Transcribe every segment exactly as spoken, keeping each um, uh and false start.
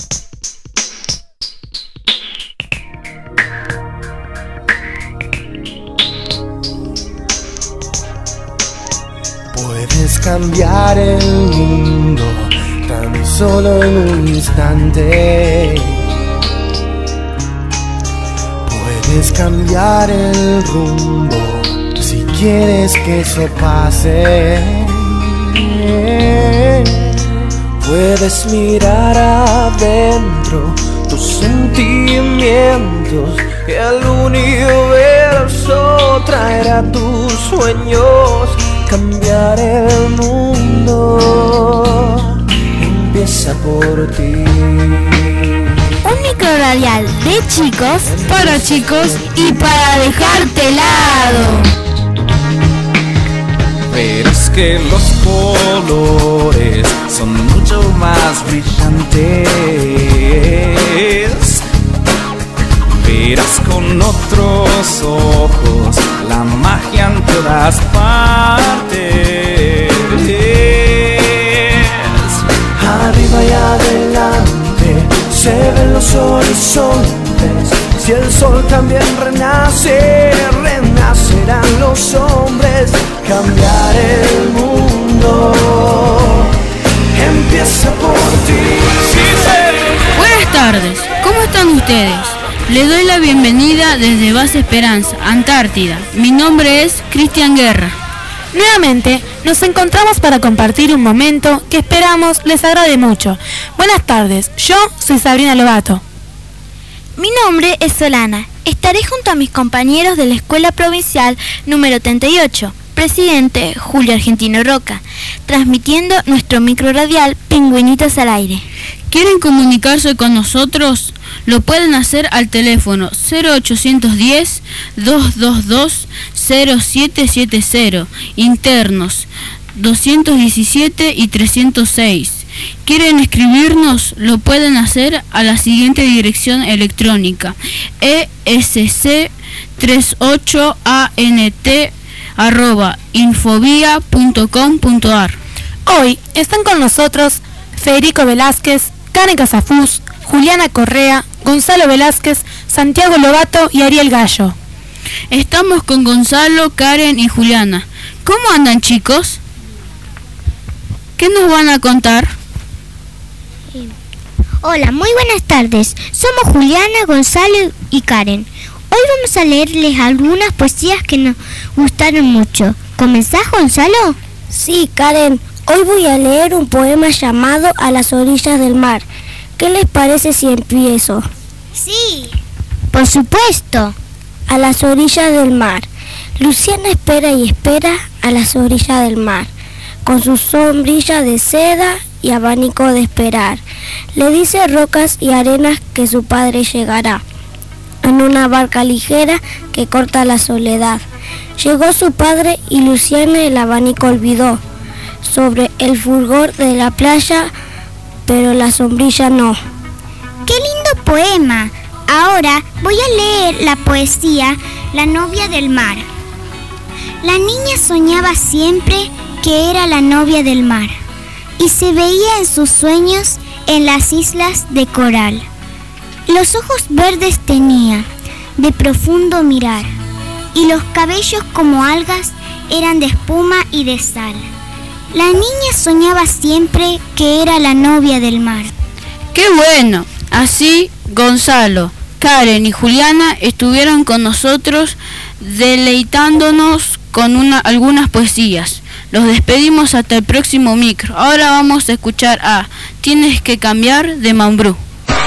Puedes cambiar el mundo tan solo en un instante. Puedes cambiar el rumbo si quieres que eso pase. Puedes mirar adentro tus sentimientos y el universo traerá tus sueños. Cambiar el mundo empieza por ti. Un microradial de chicos, para chicos y para dejarte helado. Verás que los colores son mucho más brillantes. Verás con otros ojos la magia en todas partes. Arriba y adelante se ven los horizontes. Si el sol también renace, renacerán los hombres. Cambiar el mundo empieza por ti. Buenas tardes, ¿cómo están ustedes? Les doy la bienvenida desde Base Esperanza, Antártida. Mi nombre es Cristian Guerra. Nuevamente nos encontramos para compartir un momento que esperamos les agrade mucho. Buenas tardes, yo soy Sabrina Lobato. Mi nombre es Solana. Estaré junto a mis compañeros de la Escuela Provincial número treinta y ocho, presidente Julio Argentino Roca, transmitiendo nuestro microradial Pingüinitos al Aire. ¿Quieren comunicarse con nosotros? Lo pueden hacer al teléfono cero ochocientos diez, doscientos veintidós, cero siete siete cero, internos doscientos diecisiete y trescientos seis. ¿Quieren escribirnos? Lo pueden hacer a la siguiente dirección electrónica: e s c treinta y ocho a n t arroba infovia punto com punto a r. Hoy están con nosotros Federico Velázquez, Karen Casafús, Juliana Correa, Gonzalo Velázquez, Santiago Lobato y Ariel Gallo. Estamos con Gonzalo, Karen y Juliana. ¿Cómo andan, chicos? ¿Qué nos van a contar? Hola, muy buenas tardes. Somos Juliana, Gonzalo y Karen. Hoy vamos a leerles algunas poesías que nos gustaron mucho. ¿Comenzás, Gonzalo? Sí, Karen. Hoy voy a leer un poema llamado A las orillas del mar. ¿Qué les parece si empiezo? Sí, por supuesto. A las orillas del mar. Luciana espera y espera a las orillas del mar, con su sombrilla de seda y abanico de esperar. Le dice rocas y arenas que su padre llegará en una barca ligera que corta la soledad. Llegó su padre y Luciana el abanico olvidó sobre el fulgor de la playa, pero la sombrilla no. ¡Qué lindo poema! Ahora voy a leer la poesía La novia del mar. La niña soñaba siempre que era la novia del mar y se veía en sus sueños en las islas de coral. Los ojos verdes tenía, de profundo mirar, y los cabellos como algas eran de espuma y de sal. La niña soñaba siempre que era la novia del mar. ¡Qué bueno! Así, Gonzalo, Karen y Juliana estuvieron con nosotros deleitándonos con una, algunas poesías. Los despedimos hasta el próximo micro. Ahora vamos a escuchar a Tienes que cambiar de Mambrú.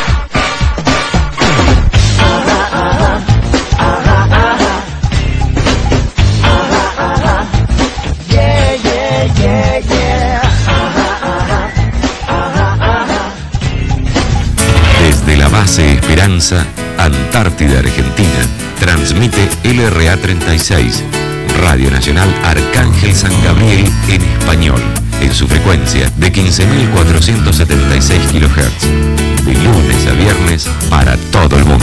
Desde la base Esperanza, Antártida, Argentina, transmite L R A treinta y seis, Radio Nacional Arcángel San Gabriel en español, en su frecuencia de quince mil cuatrocientos setenta y seis kilohertz, de lunes a viernes para todo el mundo.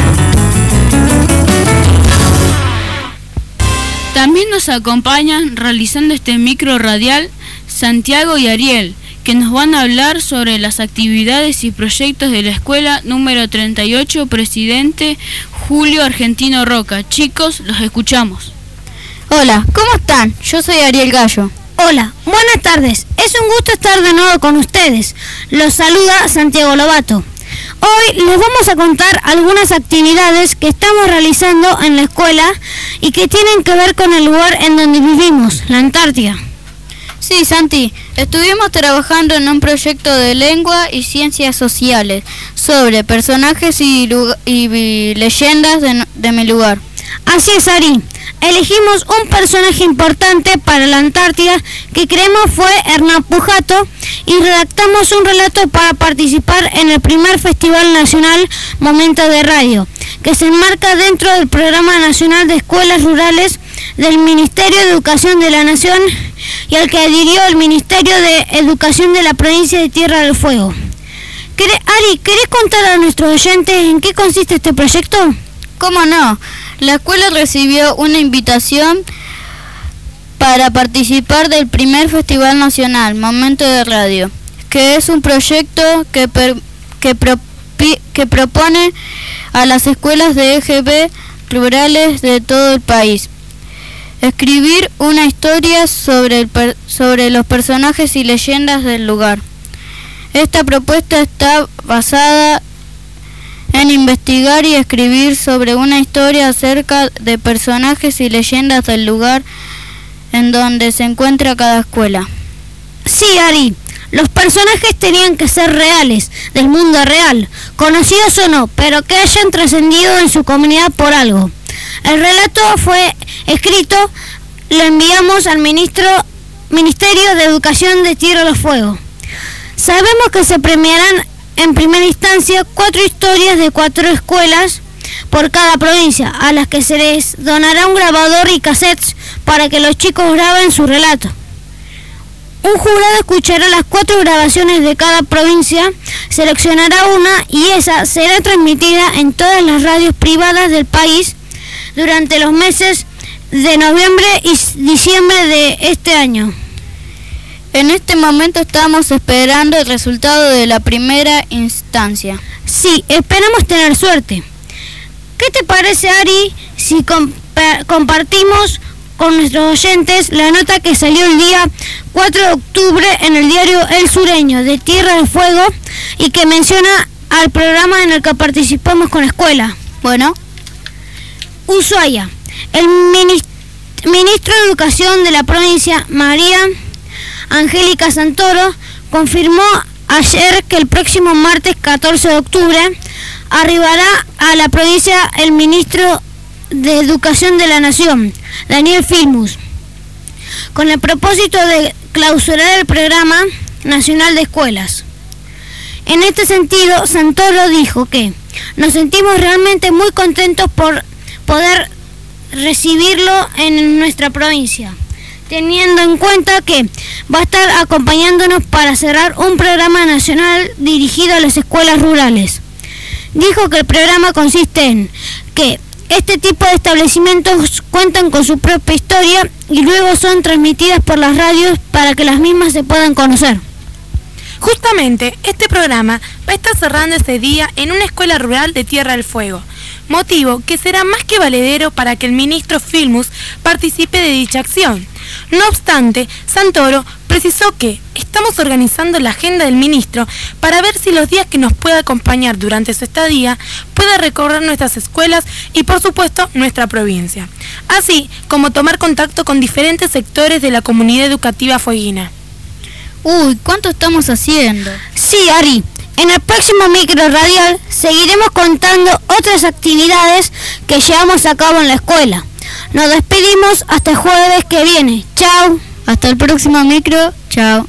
También nos acompañan realizando este micro radial Santiago y Ariel, que nos van a hablar sobre las actividades y proyectos de la escuela número treinta y ocho, presidente Julio Argentino Roca. Chicos, los escuchamos. Hola, ¿cómo están? Yo soy Ariel Gallo. Hola, buenas tardes. Es un gusto estar de nuevo con ustedes. Los saluda Santiago Lobato. Hoy les vamos a contar algunas actividades que estamos realizando en la escuela y que tienen que ver con el lugar en donde vivimos, la Antártida. Sí, Santi, estuvimos trabajando en un proyecto de lengua y ciencias sociales sobre personajes y, y, y leyendas de, de mi lugar. Así es, Ari. Elegimos un personaje importante para la Antártida que creemos fue Hernán Pujato y redactamos un relato para participar en el primer Festival Nacional Momento de Radio, que se enmarca dentro del Programa Nacional de Escuelas Rurales del Ministerio de Educación de la Nación y al que adhirió el Ministerio de Educación de la provincia de Tierra del Fuego. Ari, ¿querés contar a nuestros oyentes en qué consiste este proyecto? ¿Cómo no? La escuela recibió una invitación para participar del primer Festival Nacional Momento de Radio, que es un proyecto que, per, que, pro, que propone a las escuelas de E G B rurales de todo el país escribir una historia sobre, el per, sobre los personajes y leyendas del lugar. Esta propuesta está basada en investigar y escribir sobre una historia acerca de personajes y leyendas del lugar en donde se encuentra cada escuela. Sí, Ari, los personajes tenían que ser reales, del mundo real, conocidos o no, pero que hayan trascendido en su comunidad por algo. El relato fue escrito, lo enviamos al ministro, Ministerio de Educación de Tierra del Fuego. Sabemos que se premiarán en primera instancia cuatro historias de cuatro escuelas por cada provincia, a las que se les donará un grabador y cassettes para que los chicos graben su relato. Un jurado escuchará las cuatro grabaciones de cada provincia, seleccionará una y esa será transmitida en todas las radios privadas del país durante los meses de noviembre y diciembre de este año. En este momento estamos esperando el resultado de la primera instancia. Sí, esperamos tener suerte. ¿Qué te parece, Ari, si comp- compartimos con nuestros oyentes la nota que salió el día cuatro de octubre en el diario El Sureño de Tierra del Fuego y que menciona al programa en el que participamos con la escuela? Bueno. Ushuaia. El minist- ministro de Educación de la provincia, María Angélica Santoro, confirmó ayer que el próximo martes catorce de octubre arribará a la provincia el ministro de Educación de la Nación, Daniel Filmus, con el propósito de clausurar el Programa Nacional de Escuelas. En este sentido, Santoro dijo que nos sentimos realmente muy contentos por poder recibirlo en nuestra provincia, teniendo en cuenta que va a estar acompañándonos para cerrar un programa nacional dirigido a las escuelas rurales. Dijo que el programa consiste en que este tipo de establecimientos cuentan con su propia historia y luego son transmitidas por las radios para que las mismas se puedan conocer. Justamente, este programa va a estar cerrando ese día en una escuela rural de Tierra del Fuego, motivo que será más que valedero para que el ministro Filmus participe de dicha acción. No obstante, Santoro precisó que estamos organizando la agenda del ministro para ver si los días que nos pueda acompañar durante su estadía pueda recorrer nuestras escuelas y por supuesto nuestra provincia, así como tomar contacto con diferentes sectores de la comunidad educativa fueguina. Uy, ¿cuánto estamos haciendo? Sí, Ari. En el próximo micro radial seguiremos contando otras actividades que llevamos a cabo en la escuela. Nos despedimos hasta el jueves que viene. Chao. Hasta el próximo micro. Chao.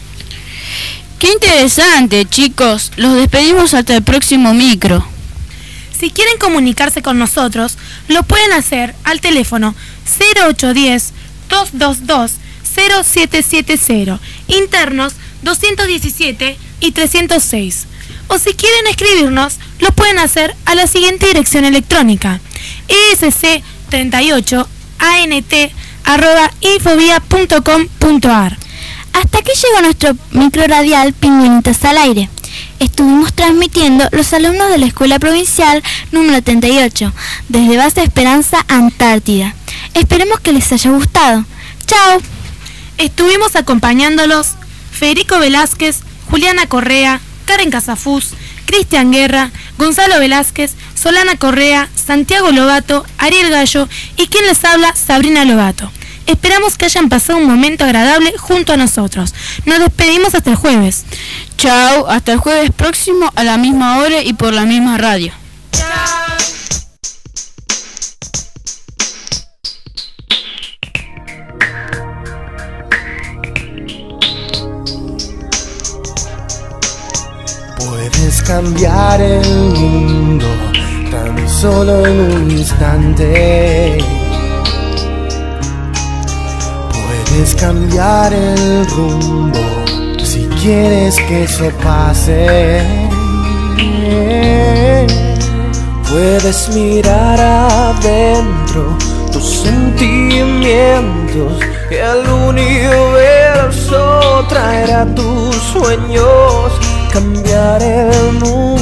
Qué interesante, chicos. Los despedimos hasta el próximo micro. Si quieren comunicarse con nosotros, lo pueden hacer al teléfono cero ocho uno cero, dos dos dos, cero siete siete cero, internos doscientos diecisiete y trescientos seis. O si quieren escribirnos, lo pueden hacer a la siguiente dirección electrónica: e s c treinta y ocho a n t arroba infobia punto com punto a r. Hasta aquí llegó nuestro micro radial Pingüinitos al Aire. Estuvimos transmitiendo los alumnos de la Escuela Provincial número treinta y ocho, desde Base Esperanza, Antártida. Esperemos que les haya gustado. ¡Chao! Estuvimos acompañándolos Federico Velázquez, Juliana Correa, Karen Casafús, Cristian Guerra, Gonzalo Velázquez, Solana Correa, Santiago Lobato, Ariel Gallo y quien les habla, Sabrina Lobato. Esperamos que hayan pasado un momento agradable junto a nosotros. Nos despedimos hasta el jueves. Chao, hasta el jueves próximo a la misma hora y por la misma radio. Puedes cambiar el mundo tan solo en un instante. Puedes cambiar el rumbo si quieres que eso pase. Puedes mirar adentro tus sentimientos y el universo traerá tus sueños. Cambiar el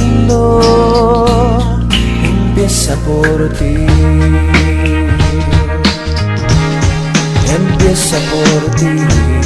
mundo empieza por ti. Empieza por ti.